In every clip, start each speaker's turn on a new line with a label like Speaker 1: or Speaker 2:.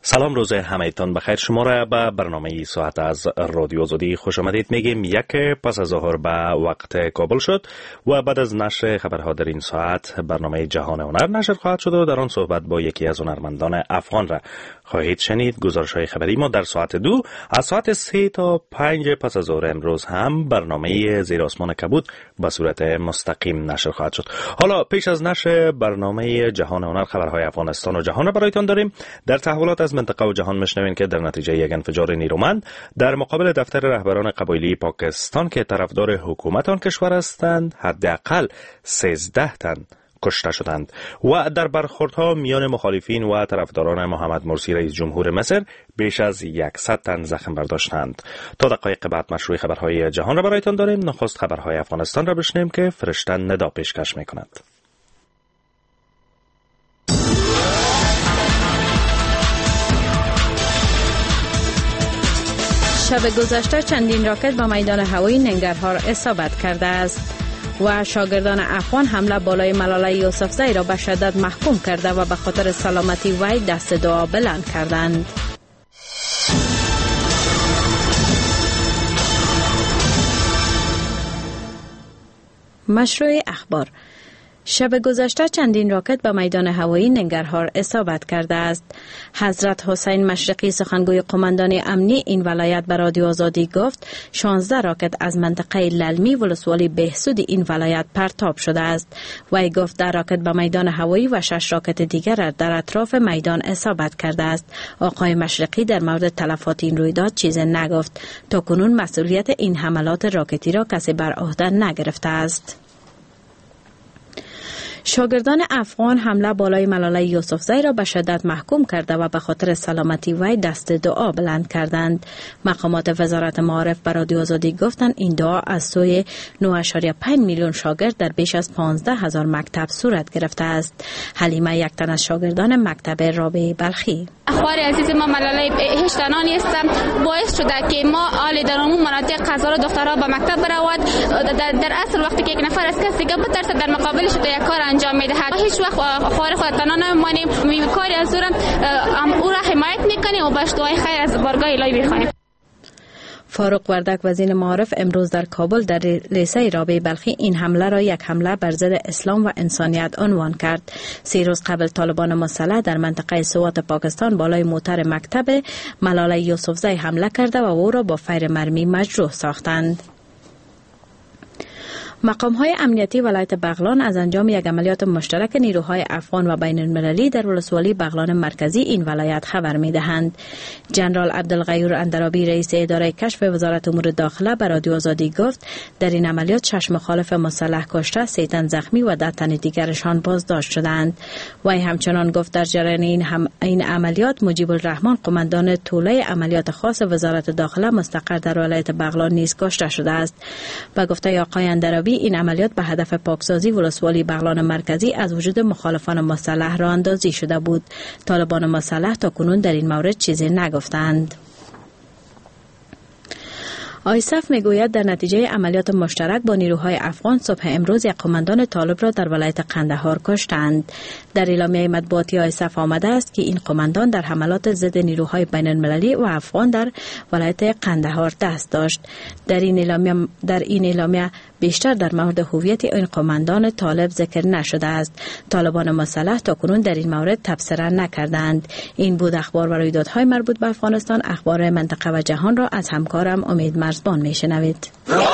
Speaker 1: سلام، روز همه‌تان بخیر. شما را به برنامه ساعت از رادیو آزادی خوش آمدید میگیم. یک پس از ظهر به وقت کابل شد و بعد از نشر خبرها در این ساعت برنامه جهان هنر نشر خواهد شد و در آن صحبت با یکی از هنرمندان افغان را خواهید شنید. گزارش‌های خبری ما در ساعت 2 از ساعت 3 تا 5 پس از ظهر امروز هم برنامه زیر آسمان کبود به صورت مستقیم نشر خواهد شد. حالا پیش از نشر برنامه جهان هنر خبرهای افغانستان و جهان را برایتان داریم. در تحولات از منطقه و جهان میشنوین که در نتیجه یک انفجار نیرومند در مقابل دفتر رهبران قبایلی پاکستان که طرفدار حکومت آن کشور هستند حداقل 13 تن کشته شدند و در برخوردها میان مخالفین و طرفداران محمد مرسی رئیس جمهور مصر بیش از 100 تن زخم برداشتند. تا دقایق بعد مشروع خبرهای جهان را برایتان داریم. نخست خبرهای افغانستان را بشنویم که فرشته ندا پیشکش میکند.
Speaker 2: شب گذشته چندین راکت به میدان هوایی ننگرهار اصابت کرده است و شاگردان افغان حمله بالای ملاله یوسفزئی را به شدت محکوم کرده و به خاطر سلامتی وی دست دعا بلند کردند. مشروع اخبار: شب گذشته چندین راکت به میدان هوایی ننگرهار اصابت کرده است. حضرت حسین مشرقی سخنگوی قماندان امنی این ولایت به رادیو آزادی گفت 16 راکت از منطقه للمی ولسوالی بهسود این ولایت پرتاب شده است. وی گفت 10 راکت به میدان هوایی و 6 راکت دیگر در اطراف میدان اصابت کرده است. آقای مشرقی در مورد تلفات این رویداد چیزی نگفت. تا کنون مسئولیت این حملات راکتی را کسی بر عهده نگرفته است. شاگردان افغان حمله بالای ملاله یوسفزئی را به شدت محکوم کرده و به خاطر سلامتی وی دست دعا بلند کردند. مقامات وزارت معارف به رادیو آزادی گفتند این دعا از سوی 9.5 میلیون شاگرد در بیش از 15,000 مکتب صورت گرفته است. حلیمه یک تن از شاگردان مکتب رابعه بلخی:
Speaker 3: اخوار عزیز ما ملاله هیچ تنها نیستم، باعث شده که ما آل در عموم مناطق هزار دخترها به مکتب برود. در اصل وقتی که یک نفر از کسی که بترسد در مقابلش یک کار انجام میدهد، هیچ وقت اخوار خود تنها نمیمانیم. کاری از او را حمایت میکنیم و باش دعای خیر از بارگاه الهی میخواهیم.
Speaker 2: فاروق وردک وزیر معارف امروز در کابل در لیسه رابعه بلخی این حمله را یک حمله بر ضد اسلام و انسانیت عنوان کرد. 3 روز قبل طالبان مسلح در منطقه سوات پاکستان بالای موتر مکتب ملاله یوسفزئی حمله کرده و او را با فیر مرمی مجروح ساختند. مقام‌های امنیتی ولایت بغلان از انجام یک عملیات مشترک نیروهای افغان و بین المللی در ولسوالی بغلان مرکزی این ولایت خبر می‌دهند. جنرال عبدالغیور اندرابی رئیس اداره کشف وزارت امور داخله به رادیو آزادی گفت در این عملیات 6 مخالف مسلح کشته، 3 تن زخمی و 10 تن دیگرشان بازداشت شدند. وی همچنان گفت در جریان این عملیات مجیب الرحمن قماندان توله عملیات خاص وزارت داخله مستقر در ولایت بغلان نیز کشته شده است. با گفته آقای اندرابی این عملیات به هدف پاکسازی ولسوالی بغلان مرکزی از وجود مخالفان مسلح راه اندازی شده بود. طالبان مسلح تا کنون در این مورد چیزی نگفتند. آیسف میگوید در نتیجه عملیات مشترک با نیروهای افغان صبح امروز یک قماندان طالب را در ولایت قندهار کشتند. در اعلامیه مطبوعاتی آیسف آمده است که این قماندان در حملات ضد نیروهای بین المللی و افغان در ولایت قندهار دست داشت. در این اعلامیه بیشتر در مورد هویت این قماندان طالب ذکر نشده است. طالبان مسلح تا کنون در این مورد تبصره نکردند. این بود اخبار و رویدادهای مربوط به افغانستان. اخبار منطقه و جهان را از همکارم امید مرزبان میشنوید.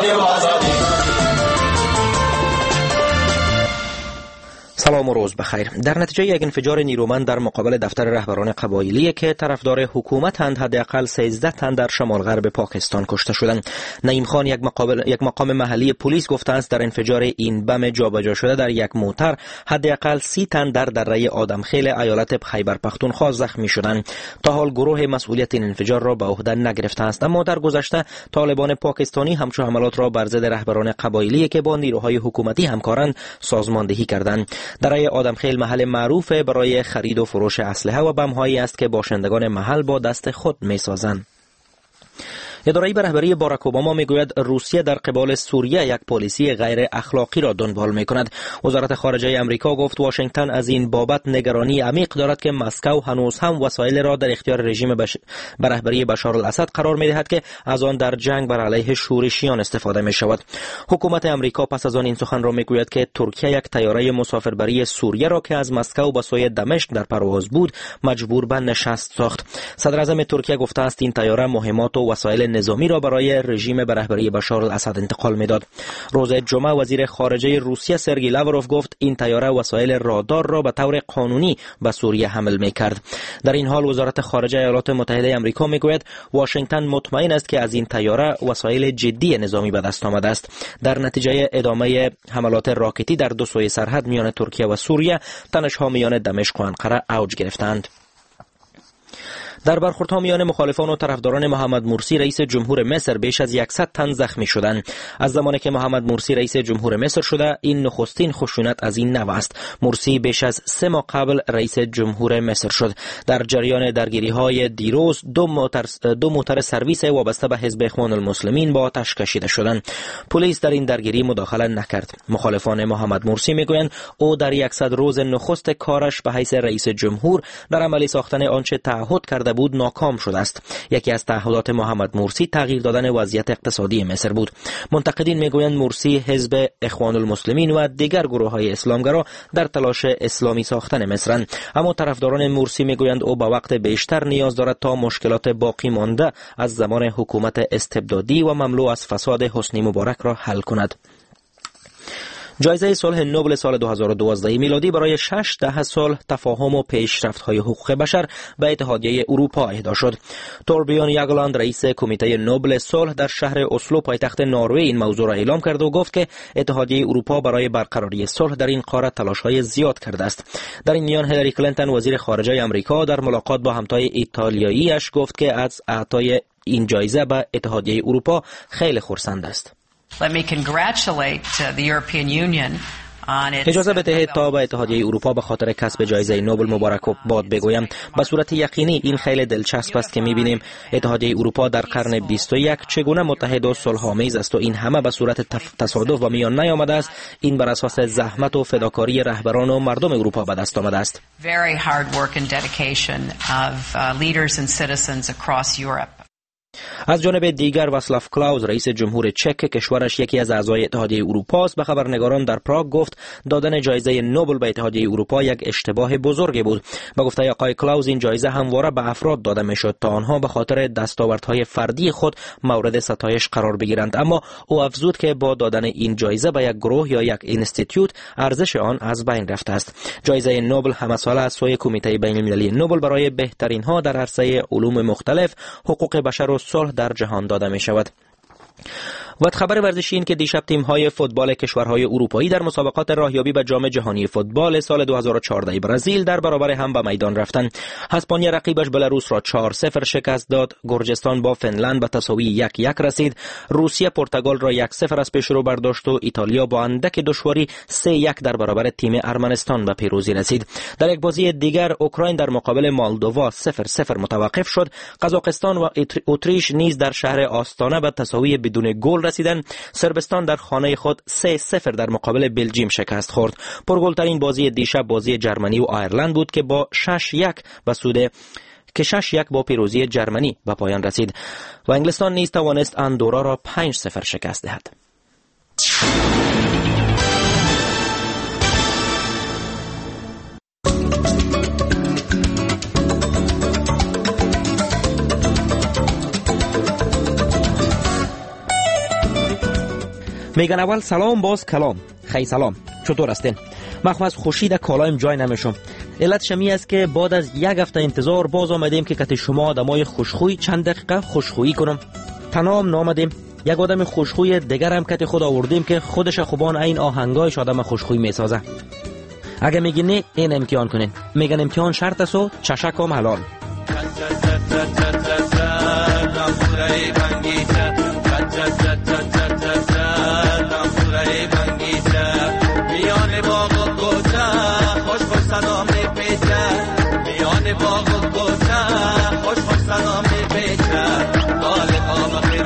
Speaker 4: سلام و روز بخیر. در نتیجه یک انفجار نیرومند در مقابل دفتر رهبران قبایلی که طرفدار حکومتند حداقل 13 تن در شمال غرب پاکستان کشته شدند. نعیم خان یک مقام محلی پلیس گفته است در انفجار این بم جابجا شده در یک موتر حداقل 30 تن در دره آدمخیل ایالت خیبر پختونخوا زخمی شدند. تا حال گروه مسئولیت این انفجار را به عهده نگرفته است، اما در گذشته طالبان پاکستانی همچون حملات را بر ضد رهبران قبایلی که با نیروهای حکومتی همکارند سازماندهی کردند. دره آدمخیل محل معروف برای خرید و فروش اسلحه و بم‌هایی است که باشندگان محل با دست خود می‌سازند. اداره به رهبری باراک اوباما میگوید روسیه در قبال سوریه یک پالیسی غیر اخلاقی را دنبال میکند. وزارت خارجه آمریکا گفت واشنگتن از این بابت نگرانی عمیق دارد که مسکو هنوز هم وسایل را در اختیار رژیم به رهبری بشار الاسد قرار میدهد که از آن در جنگ بر علیه شورشیان استفاده می شود. حکومت آمریکا پس از آن این سخن را میگوید که ترکیه یک طیاره مسافربری سوریه را که از مسکو به سوی دمشق در پرواز بود مجبور به نشست ساخت. صدر اعظم ترکیه گفته است این طیاره مهمات و وسایل نظامی را برای رژیم به رهبری بشار الاسد انتقال میداد. روز جمعه وزیر خارجه روسیه سرگئی لاوروف گفت این طیاره وسایل رادار را به طور قانونی به سوریه حمل میکرد. در این حال وزارت خارجه ایالات متحده آمریکا میگوید واشنگتن مطمئن است که از این طیاره وسایل جدی نظامی به دست آمده است. در نتیجه ادامه حملات راکتی در دو سوی سرحد میان ترکیه و سوریه تنش‌ها میان دمشق و انقره اوج گرفتند. در برخوردها میان مخالفان و طرفداران محمد مرسی رئیس جمهور مصر بیش از 100 تن زخمی شدند. از زمانی که محمد مرسی رئیس جمهور مصر شده این نخستین خشونت از این نوع است. مرسی بیش از 3 ماه قبل رئیس جمهور مصر شد. در جریان درگیری‌های دیروز دو موتر سرویس وابسته به حزب اخوان المسلمین با آتش کشیده شدند. پلیس در این درگیری مداخله نکرد. مخالفان محمد مرسی میگویند او در 100 روز نخست کارش به حیث رئیس جمهور در عملی ساختن آنچه تعهد کرده بود ناکام شده است. یکی از تعهدات محمد مرسی تغییر دادن وضعیت اقتصادی مصر بود. منتقدین میگویند مرسی حزب اخوان المسلمین و دیگر گروه‌های اسلامگرا در تلاش اسلامی ساختن مصرند، اما طرفداران مرسی میگویند او با وقت بیشتر نیاز دارد تا مشکلات باقی مانده از زمان حکومت استبدادی و مملو از فساد حسنی مبارک را حل کند. جایزه صلح نوبل سال 2012 میلادی برای 6 سال تفاهم و پیشرفت‌های حقوق بشر به اتحادیه اروپا اهدا شد. توربیون یاگلاند رئیس کمیته نوبل صلح در شهر اسلو پایتخت نروژ این موضوع را اعلام کرد و گفت که اتحادیه اروپا برای برقراری صلح در این قاره تلاش‌های زیاد کرده است. در این میان هیلاری کلینتون وزیر خارجه آمریکا در ملاقات با همتای ایتالیایی‌اش گفت که از اعطای این جایزه به اتحادیه اروپا خیلی خرسند است.
Speaker 5: Let me congratulate the European Union on its
Speaker 4: اجازه بدهید تا به اتحادیه اروپا به خاطر کسب جایزه نوبل مبارکباد بگویم. به صورت یقینی این خیلی دلچسب است که می‌بینیم اتحادیه اروپا در قرن 21 چگونه متحد و صلح‌آمیز است و این همه به صورت تصادف و میان نیامده است. این بر اساس زحمت و فداکاری رهبران و مردم اروپا به دست آمده است.
Speaker 5: very hard work and dedication of leaders and citizens across Europe.
Speaker 4: از جانب دیگر واسلاو کلاوز رئیس جمهور چک کشورش یکی از اعضای اتحادیه اروپا است به خبرنگاران در پراگ گفت دادن جایزه نوبل به اتحادیه اروپا یک اشتباه بزرگی بود. به گفته آقای کلاوز این جایزه همواره به افراد داده میشد تا آنها به خاطر دستاوردهای فردی خود مورد ستایش قرار بگیرند، اما او افزود که با دادن این جایزه به یک گروه یا یک اینستیتوت ارزش آن از بین رفته است. جایزه نوبل همساله از سوی کمیته بین‌المللی نوبل برای بهترین ها در عرصه علوم مختلف، حقوق بشر و صلح در جهان داده می شود. و خبر ورزشی این که دیشب تیم‌های فوتبال کشورهای اروپایی در مسابقات راهیابی به جام جهانی فوتبال سال 2014 برزیل در برابر هم به میدان رفتند. اسپانیا رقیبش بلاروس را 4-0 شکست داد. گرجستان با فنلند به تساوی 1-1 رسید. روسیه پرتغال را 1-0 از پیش رو برداشت و ایتالیا با اندک دشواری 3-1 در برابر تیم ارمنستان به پیروزی رسید. در یک بازی دیگر اوکراین در مقابل مولدووا 0-0 متوقف شد. قزاقستان و اتریش نیز در شهر آستانه به تساوی بدون گل رسیدن. صربستان در خانه خود 3-0 در مقابل بلژیم شکست خورد. پرگلترین بازی دیشب بازی جرمنی و آیرلند بود که با 6-1 با پیروزی جرمنی به پایان رسید و انگلستان نیز توانست اندورا را 5-0 شکست دهد. میگن اول سلام باز کلام. خی سلام، چطور هستین؟ من از خوشی در کالایم جای نمیشم. علتش می است که بعد از 1 هفته انتظار باز آمدیم که کت شما آدمای خوشخوی چند دقیقه خوشخویی کنم. تنام نامدیم. یک آدم خوشخوی دیگر هم کت خود آوردیم که خودش خوبان این آهنگایش آدم خوشخوی میسازه. اگه میگین نه این امتحان کنین. میگن امتحان شرط است و چشکم حلال.
Speaker 6: باغ و گوشه خوش خوش سلامی بیشه دال قام خیر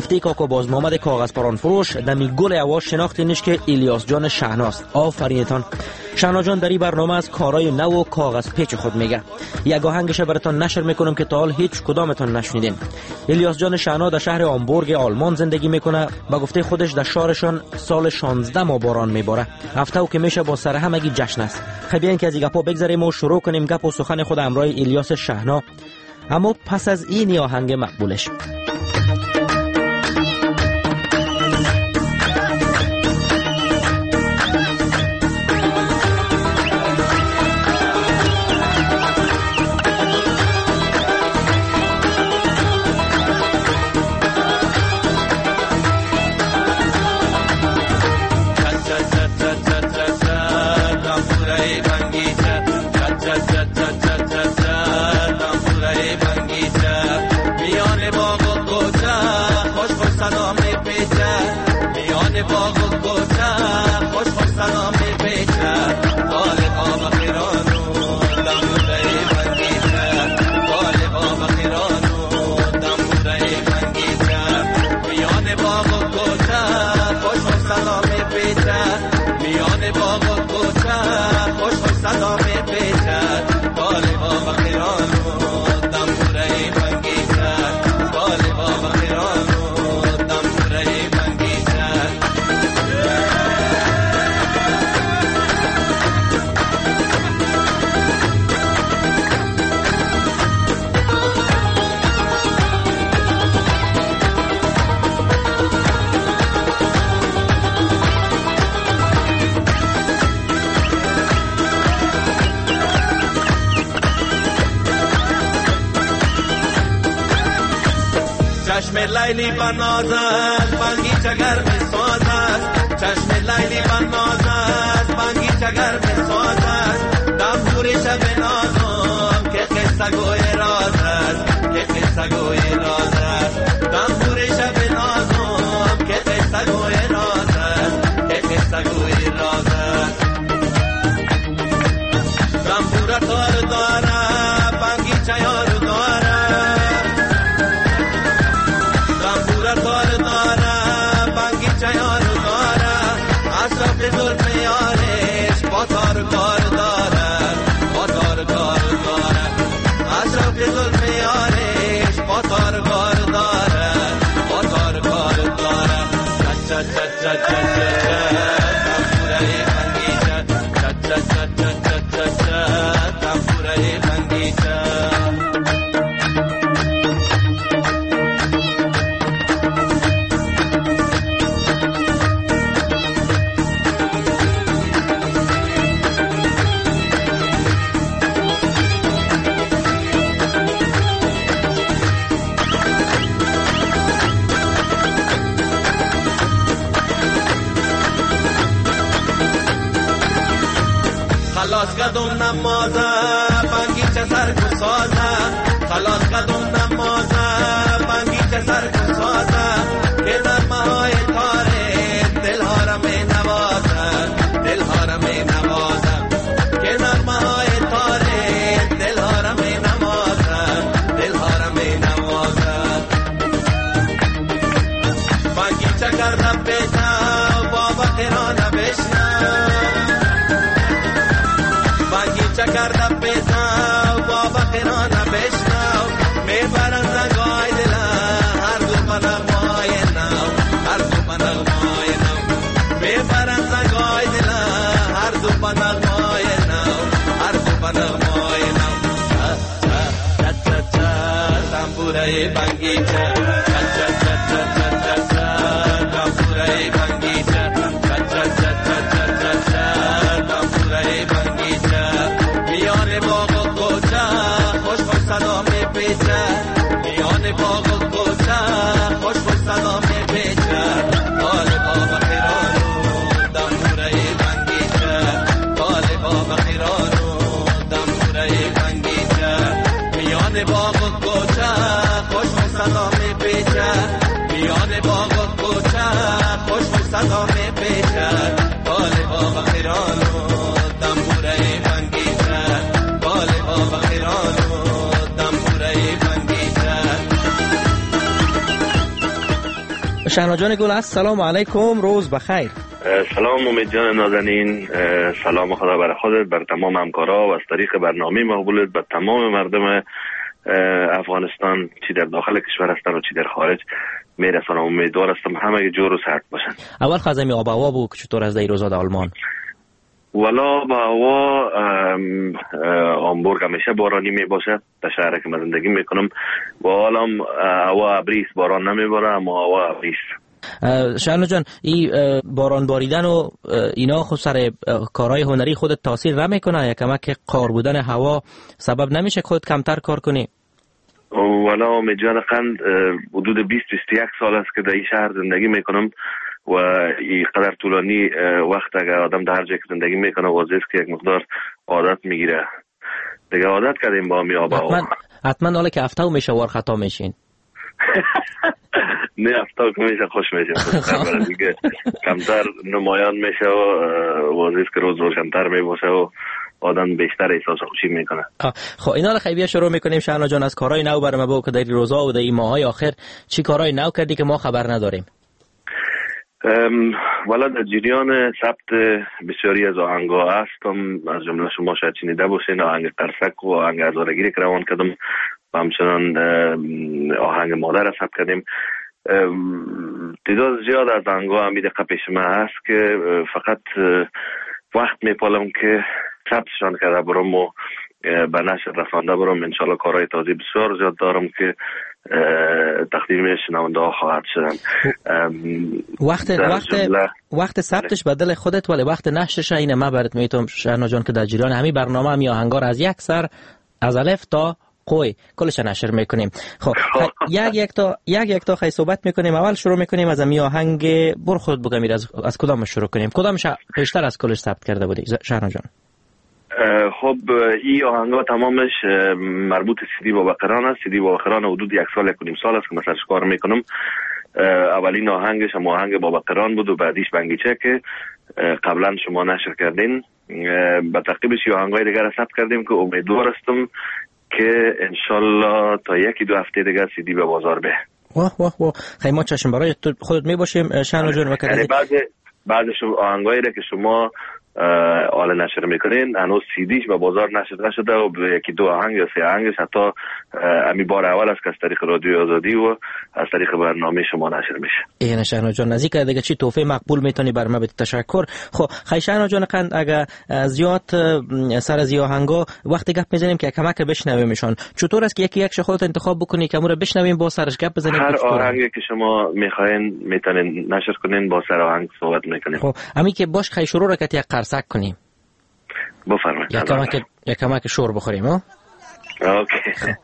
Speaker 4: گفته کاکا باز محمد کاغذ پران فروش دمی گل اواز شناختی نیش که الیاس جان شهناست. آفرینتان شهنا جان در این برنامه از کارای نو و کاغذ پیچ خود میگه. یک آهنگش براتون نشر میکنم که تا حال هیچ کدامتون نشنیدین. الیاس جان شهنا در شهر آمبورگ آلمان زندگی میکنه. با گفته خودش در شهرشان سال 16 ماه باران میباره. هفته و که میشه با سر همگی جشن است. خب بیاین که از این گپا بگذریم و شروع کنیم گپ و سخن خود همراه الیاس شهنا، اما پس از این آهنگ مقبولش.
Speaker 6: چشم لیلی بنازد بانگیچه گرم سازد، چشم لیلی بنازد بانگیچه گرم سازد، دمبور شب نازم که قصه گوی راز است، که قصه گوی راز است، دمبور شب نازم که قصه گوی راز است، که قصه گوی راز است، دمبور تار داره بانگیچه یار داره، زلف یارش با تار کار دارد، با تار کار دارد، اشرف زلف یارش با تار کار دارد، با تار کار دارد. چا چا چا چا چا تنبوره بانگیچه، چا چا چا چا چا چا تنبوره بانگیچه. خلاص قدم نمازه بانگیچه سرکو سازه، خلاص قدم نمازه بانگیچه سرکو سازه، که نرمه های تاره دلها را می نوازه، دلها را می نوازه، که نرمه های تاره دلها را می نوازه، دلها را می نوازه. بانگیچه کردم بیتا بابا قرانه بشنه، کردم بیتا بابا قرانه بشنو، میبرن زنگای دلا هر دو بنغمای نو، هر دو بنغمای نو، میبرن زنگای دلا هر دو بنغمای نو، هر دو بنغمای نو. چا چا چا چا تنبوره بانگیچه، چا چا چا چا چا چا تنبوره بانگیچه، چا چا چا چا چا چا تنبوره بانگیچه. میان باغ و کوچه خوش خوش صدا میپیچه، میان باغ و کوچه خوش خوش صدا میپیچه، حال بابا خیرانو دمبوره بانگیچه، حال بابا خیرانو دمبوره بانگیچه. میان باغ و کوچه خوش خوش صدا میپیچه، میان باغ و کوچه خوش خوش صدا میپیچه، حال بابا خیرانو دمبوره بانگیچه، حال بابا خیرانو دمبوره بانگیچه.
Speaker 4: شهنا جان گل است. سلام علیکم، روز بخیر.
Speaker 7: سلام امید جان نازنین، سلام خدا بر خودت، بر تمام همکارا و از طریق برنامه مقبولت بر تمام مردم افغانستان، چی در داخل کشور هستن و چی در خارج میرسانم. امیدوار هستم همه جور و صحت باشن.
Speaker 4: اول خازمی آب و هوا بود که چطور از دیروز آلمان؟
Speaker 7: والا با هوا آمبورگ همیشه بارانی می باشه. در شهر که من زندگی میکنم و حالا هوا ابریست، باران نمیباره اما هوا ابریست.
Speaker 4: شهنا جان، این باران باریدن و اینا خود سر کارهای هنری خودت تاثیر نمیکنه؟ یا کمک قار بودن هوا سبب نمیشه خودت کمتر کار کنی؟
Speaker 7: والا امید جان قند حدود 20-21 سال است که در این شهر زندگی میکنم و این قدر طولانی وقت اگر آدم در هر جای که زندگی میکنه واضح است که یک مقدار عادت میگیره. دیگه عادت کردیم با می آب هوا.
Speaker 4: حتما حالا که هفته میشه وار خطا میشین.
Speaker 7: نه هفته که میشه خوش میشه دیگه کمتر نمایان میشه و واضح است که روز روشن‌تر میباشه و آدم بیشتر احساس خوشی میکنه.
Speaker 4: خب اینا خیلی شروع میکنیم. شهنا جان، از کارهای نو برام بگو که در روزا و در این ماهای آخر چی کارهای نو کردی که ما خبر نداریم؟
Speaker 7: والا در جریان ثبت بسیاری از آهنگ‌ها هستم. از جمله شما شاید شنیده باشین آهنگ قرصک و آهنگ هزارگیری که روان کردم و همچنان آهنگ مادر ثبت کردیم. تعداد زیاد از آهنگ‌ها همین دقیقه پیش من هست که فقط وقت میپالم که ثبتشان کرده برم و به نشر رسانده برم. انشالله کارهای تازه بسیار زیاد دارم که تقدیم شنونده ها خواهد شدن.
Speaker 4: وقت ثبتش به دل خودت ولی وقت نشرش اینه ما برات میتونم شهنا جان که در جریان همین برنامه هم آهنگا از یک سر از الف تا قوی کلش نشر میکنیم. خب یک تا خیلی صحبت میکنیم. اول شروع میکنیم از می آهنگ بر خود بگم از کدام شروع کنیم؟ کدامش بیشتر از کلش ثبت کرده بودی شهنا جان؟
Speaker 7: خب این آهنگا تمامش مربوط سیدی بابقران است. سیدی بابقران حدود 1 سال 1.5 سال است که مثلا کار میکنم. اولین آهنگش هم آهنگ بابقران بود و بعدیش بنگیچه که قبلا شما نشر کردین. به تعقیبش آهنگای دیگر ثبت کردیم که امیدوار هستم که انشالله تا 1-2 هفته دیگر سیدی به بازار به.
Speaker 4: واه خیلی ما چشم برای خودت میباشیم شهنا جان. و
Speaker 7: یعنی بعض آهنگایی که شما حالا نشر میکنین هنوز سیدیش به بازار نشر نشده و 1-2 آهنگ یا 3 آهنگش حتی امی بار اول است که از طریق رادیو آزادی و از طریق برنامه شما نشر میشه.
Speaker 4: این شهنا جان نزدیک دیگه چی تحفه مقبول میتونی بر ما بده؟ تشکر. خب خیلی شهنا جان قند اگه زیاد سر از آهنگا وقتی گپ میزنیم که کمک بشنویمشون، چطور است که یکی یک خودت انتخاب بکنی که امور بشنویم با سرش گپ بزنیم؟
Speaker 7: هر آهنگی که شما میخواین میتونین نشر کنین، با سر آهنگ صحبت میکنیم.
Speaker 4: خب امی که باش خیلی شروع را که قرصک کنیم.
Speaker 7: بفرمایید.
Speaker 4: یک کمک شور بخوریم.
Speaker 7: اوکی.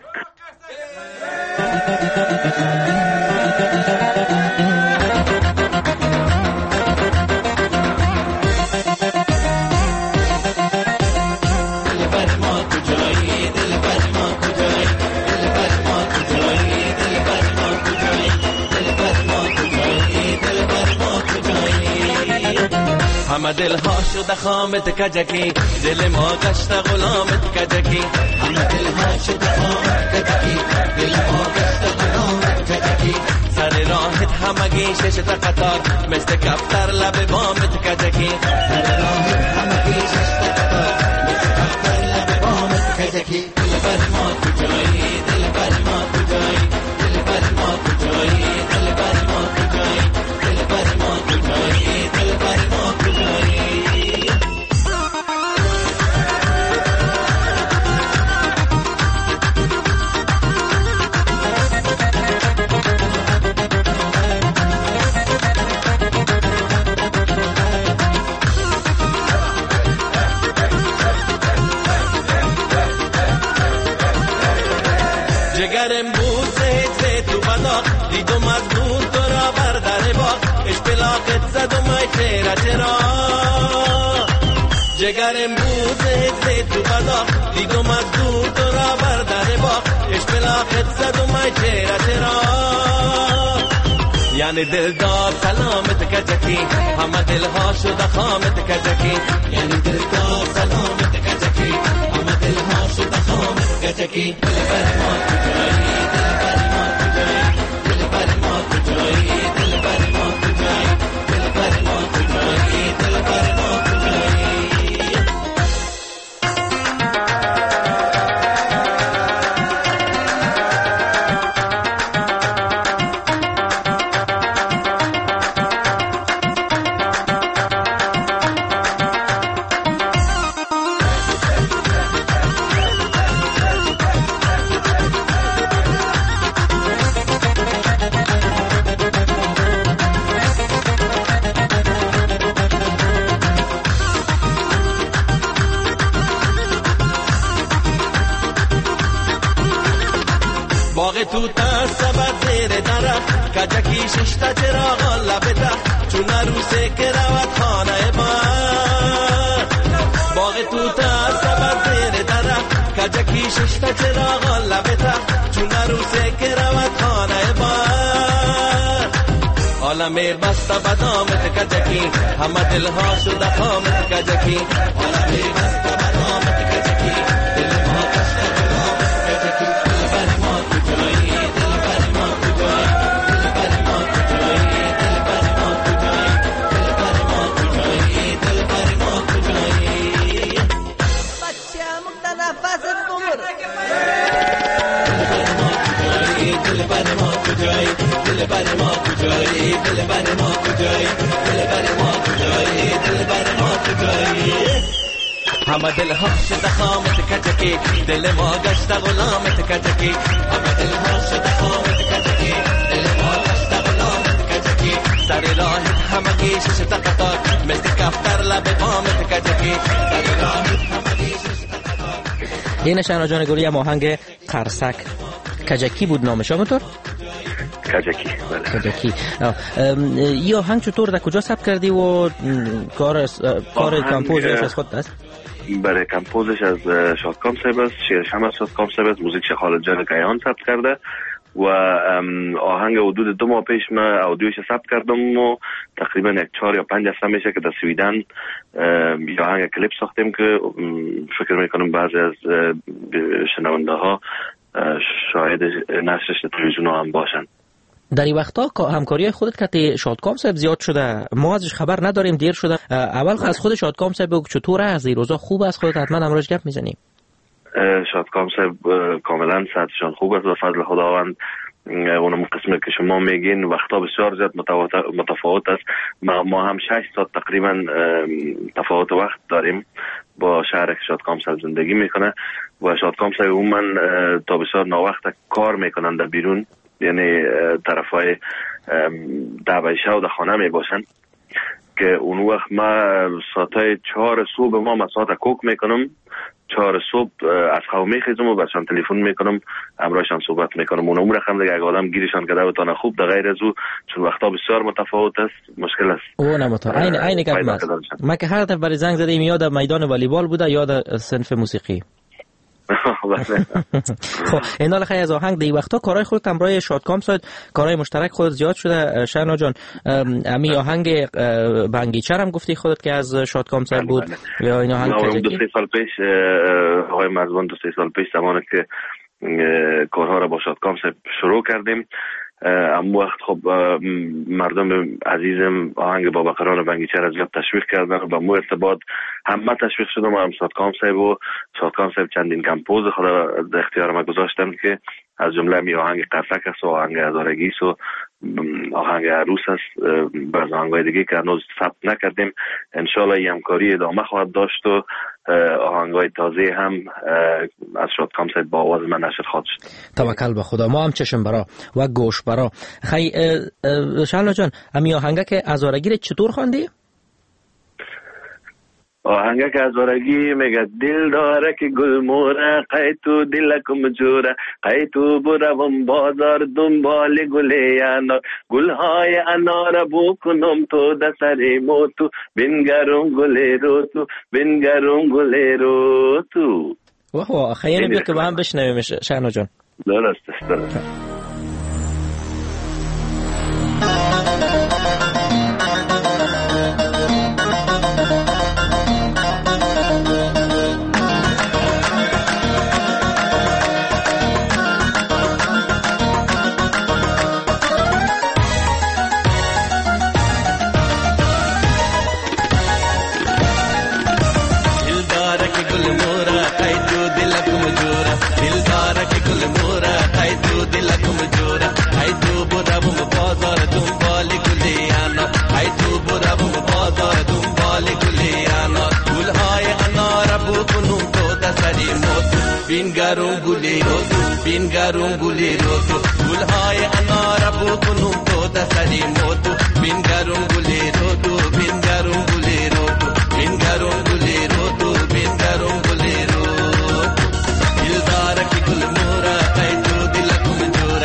Speaker 6: همه دل ها شده خامت کجکی، دل ما گشت غلامت کجکی. همه دل ها شده خامت کجکی، دل ما گشت غلامت کجکی. سر راهت همگی ششت قطار، مثل کفتر لب بامت کجکی. سر راهت همگی ششت قطار، مثل کفتر لب بامت کجکی. دل بر ما کجایی، دل بر ما کجایی، دل بر ما کجایی، دل بر ما کجایی، دل بر ما کجایی، دل بر ما کجایی. جگرم بود زهد تو بدا، دیدم از دور تو را بردر با، اشتلاقت زدم ای چرا چرا. جگرم بود زهد تو بدا، دیدم از دور تو را بردر با، اشتلاقت زدم ای چرا چرا. یعنی دلدار سلامت کجکی، همه دلها شده خامت کجکی. یعنی دلدار سلامت کجکی، همه دلها شده خامت کجکی. دل بر ما کجایی، دل بر ما کجایی، دل بر ما کجایی، دل بر باغ توت سبز زیر درخت کجکی ششتا چراغ لبته چون عروسه که روت خانه با باغ توت سبز زیر درخت کجکی ششتا چراغ لبته چون عروسه که روت خانه با عالم بسته بدامت کجکی همه دلها شده خامت کجکی عالم بسته بدامت کجکی دلها کشته غلامت کجکی دل بر ما کجایی دل بر ما کجایی دل بر ما کجایی دل بر ما کجایی دل بر ما کجایی دل بر ما کجایی
Speaker 8: بچه متنفس بمر
Speaker 6: دل بر ما کجایی دل بر ما کجایی دل بر ما کجایی دل بر ما کجایی دل بر ما کجایی همه دل ها شده خامت کجکی دل ما گشته غلامت کجکی همه دل ها شده خامت کجکی دل ما گشته غلامت کجکی سر راه همگی ششت قطار مثل کفتر لب بامت کجکی سر راه همگی ششت قطار.
Speaker 4: این شهناز جان گلی آهنگ قرصک کجکی بود نامش همونطور؟
Speaker 7: کجکی بله.
Speaker 4: کجکی. این آهنگ چطور در کجا ثبت کردی و کار کمپوزش از خود است؟
Speaker 7: برای کمپوزش از شادکام صاحب است، شعرش هم از شادکام صاحب است، موزیکش خالد جان گیان ثبت کرده و آهنگ حدود 2 ماه پیش من اودیوش ثبت کردم و تقریبا 4 یا 5 هفته میشه که در سویدن یه آهنگ کلیپ ساختیم که فکر میکنم بعضی از شنونده ها شاید نشرش تلویزیون هم باشن.
Speaker 4: در این وقتا همکاری خودت که شادکام صاحب زیاد شده، ما ازش خبر نداریم، دیر شده. اول از خود شادکام صاحب بگو چطوره، از این روزا خوب است؟ خودت حتما امروز گپ میزنیم.
Speaker 7: شادکام صاحب کاملا سطحشان خوب است و فضل خداوند. اونم قسمی که شما میگین وقتا بسیار زیاد متفاوت است. ما هم 6 ساعت تقریبا تفاوت وقت داریم با شهر که شادکام صاحب زندگی میکنه و شادکام صاحب عموما تا بسیار ناوقت کار میکنن در بیرون، یعنی طرفای دعویشه و در خانه می باشن که اون وقت ما ساعتای 4 صبح ما ساعت کوک میکنم، 4 صبح از خواب میخیزم و برشان تلفن میکنم، امرایشان صحبت میکنم. اون رقم دیگه اگه آدم گیرشان کده و تانه خوب در غیر از او چون وقتا بسیار متفاوت است مشکل است.
Speaker 4: او نمتا عین گپ است. ما که هر دفعه برای زنگ زدیم یاد میدان والیبال بوده یاد صنف موسیقی. خب این حال خیلی از آهنگ دی وقتا کارهای خودت همراه شادکام صاحب کارهای مشترک خودت زیاد شده. شهناز جان امی آهنگ بنگیچه هم گفتی خودت که از شادکام صاحب بود یا این آهنگ
Speaker 7: 2-3 سال پیش آقای مرزبان 2-3 سال پیش زمانی که کارها را با شادکام صاحب شروع کردیم اما وقت خب مردم عزیزم آهنگ بابا قرار بنگیچه را زیاد تشویق کردن و با مو ارتباط همه تشویق شدم و هم شادکام صاحب و شادکام صاحب چندین کمپوز خود در اختیار ما گذاشتن که از جمله می آهنگ قرصک است و آهنگ هزارگی است و آهنگ عروس است، بعض آهنگای دیگه که هنوز ثبت نکردیم. انشالله این همکاری ادامه خواهد داشت و آهنگای تازه هم از شادکام صاحب با آواز من نشر خواهد شد.
Speaker 4: توکل به خدا. ما هم چشم برا و گوش برا. خی شهناز جان امی آهنگه که هزارگی چطور خواندی؟
Speaker 7: آهنگه که هزارگی میگه دل داره که گل موره قیتو دلکم جوره قیتو بروم بازار دنبال گله انار گلهای انار بکنم تو دسری موتو بنگرم گله رو تو بنگرم گله رو تو.
Speaker 4: واه خیلی بیا که با هم بشنویم شهناز جان.
Speaker 7: درست است.
Speaker 6: بینگرون گلی رو تو بینگرون گلی رو تو گلهای انار بکنم تو دسری موتو بینگرون گلی رو تو بینگرون گلی رو تو بینگرون گلی رو تو بینگرون گلی رو دلدار کی گل مورا ای تو دل کو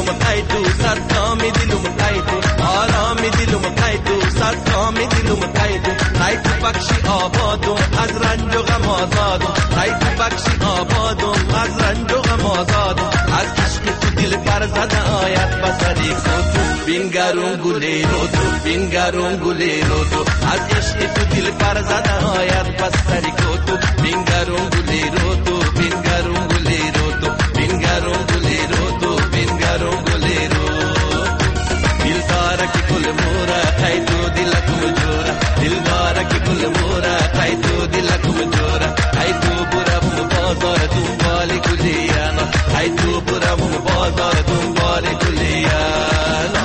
Speaker 6: دلم قیدو صدامی دلم قیدو آرامی دلم قیدو صدامی دلم قیدو قیدو بخشی آبادم از رنج و غم آزادم قیدو بخشی آبادم از رنج و غم آزادم از عشق تو دل پر زده آید بسری خودو بینگرون گلی رو تو بینگرون گلی رو تو از عشق تو دل پر زده آید بسری خودو بینگرون گلی رو تو بینگرون گلی رو تو بینگرون گلی رو تو بینگرون گلی رو دلدار کی گل مورا قیدو دل کو جورا دلدار کی گل مورا قیدو دل کو جورا قیدو برام بازار دنبال گلیانا قیدو برام بازار دنبال گلیانا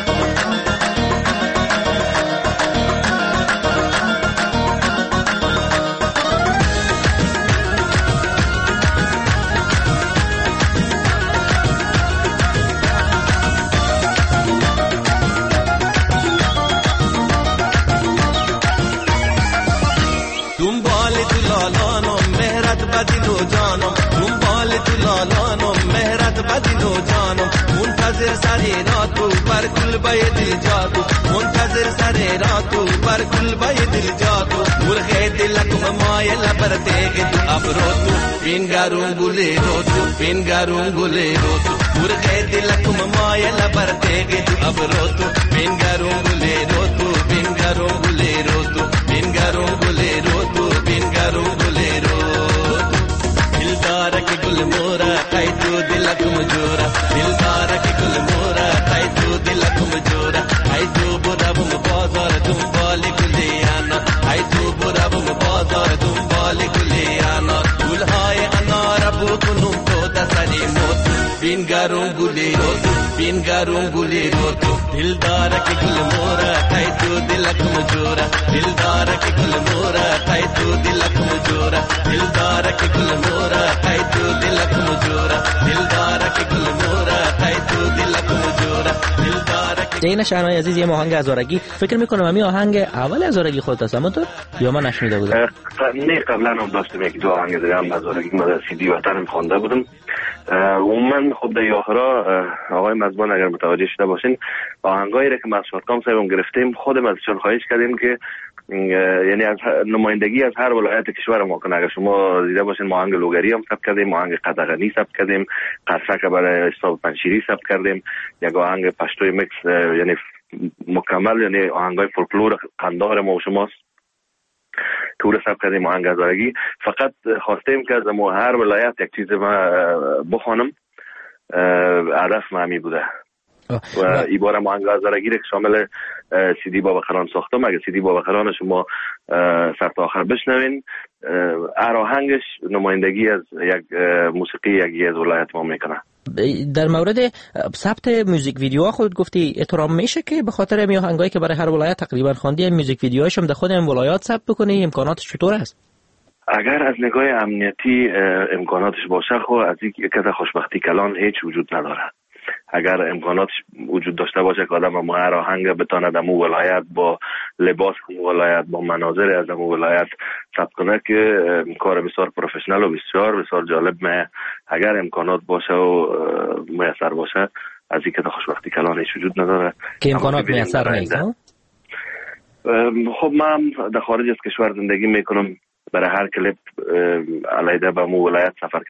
Speaker 6: بدینو جانم دنبال دلالانم مهرت بدینو جانم منتظر سری راتو بر کل بای دل جاتو منتظر سری راتو بر کل بای دل جاتو مرغ دلکم مایل برتیگ تو ابروتو بینگرون گلی روتو بینگرون گلی روتو مرغ دلکم مایل برتیگ تو ابروتو بینگرون گلی روتو بینگرون گلی روتو بینگرون گلی روتو بینگرون گلی روتو دلدار کی گل مورا قیدو دل کو جورا دلدار کی گل مورا قیدو دل کو جورا قیدو برام بازار دنبال گلیانا قیدو برام بازار دنبال گلیانا گلهای انار بو کنم تو دسری موت بینگرون گلی رو بینگرون گلی رو دلدار کی گل مورا قیدو دل کو جورا دلدار کی گل مورا قیدو دل کو جورا دلدار کی گل مورا قیدو دل کو جورا دلدار کی گل مورا قیدو دل کو جورا دلدار
Speaker 4: جین شهرهای عزیز، یه آهنگ هزارگی فکر میکنم همین آهنگ اول هزارگی خودت هست همونطور یا من نشنیده بودم؟
Speaker 7: نه قبلا هم داشتم یک دو آهنگ دیگه هم هزارگی ما در CD وطنم خوانده بودم. من خب در آخرا آقای مزبان اگر متوجه شده باشین آهنگایی را که ما از شادکام صاحبم گرفتیم خودم ازشان خواهش کردیم که یعنی از نمایندگی از هر ولایت کشور ما کنه. اگر شما دیده باشین ما آهنگ لوگری هم ثبت کردیم، آهنگ قدغنی ثبت کردیم، قصه که برای استاد پنشیری ثبت کردیم، یک آهنگ پشتوی مکس یعنی مکمل یعنی آهنگای فولکلور قندهار ما و شماست که رو ثبت کردیم آهنگ هزارگی. فقط خواستیم که از ما هر ولایت یک چیز ما بخوانم، هدف ما همی بوده و ای بار آهنگ هزارگی که شامل CD بابقران ساختم. اگه CD بابقران شما سر تا آخر بشنوین هر آهنگش نمایندگی از یک موسیقی یکی از ولایت ما میکنه.
Speaker 4: در مورد ثبت موزیک ویدیوها خود گفتی احترام میشه که به خاطر می آهنگایی که برای هر ولایت تقریبا خواندی موزیک ویدیوهاش هم در خود این ولایات ثبت بکنی، امکاناتش چطور است؟
Speaker 7: اگر از نگاه امنیتی امکاناتش باشه خو از یک کده خوشبختی کلان هیچ وجود نداره. اگر امکانات وجود داشته باشه که آدم ما هر آهنگ بتاند امو ولایت با لباس امو ولایت با مناظر از امو ولایت ثبت کنه که کار بسیار پروفشنال و بسیار بسیار جالب میه. اگر امکانات باشه و میسر باشه از این که خوشبختی کلان هیچ وجود نداره
Speaker 4: که امکانات میسر نیست.
Speaker 7: خب من در خارج از کشور زندگی میکنم، برای هر کلیپ علیده به مو ولایت سفر